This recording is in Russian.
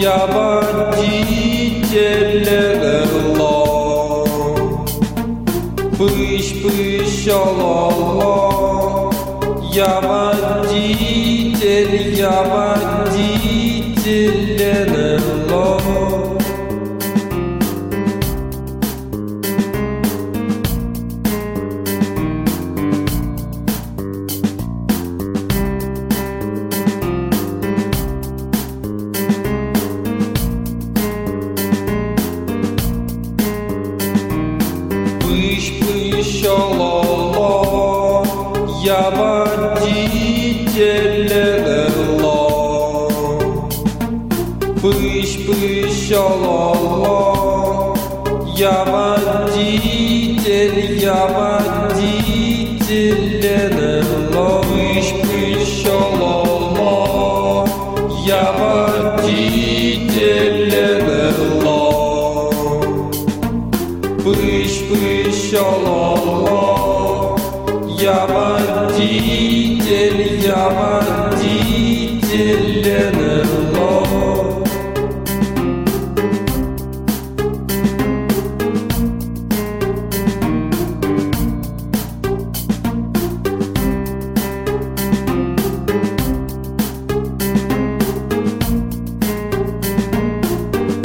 я водитель ла-ла. Пыщ-пыщ, ла-ла. Я водитель ла-ла. Пыщ-пыщ, ла-ла. Я водитель ла. Пыщ-пыщ, ла-ла. Я водитель ла. Пыщ-пыщ, ла-ла. Я водитель ла. Пыщ-пыщ, ла-ла. Я водитель ла.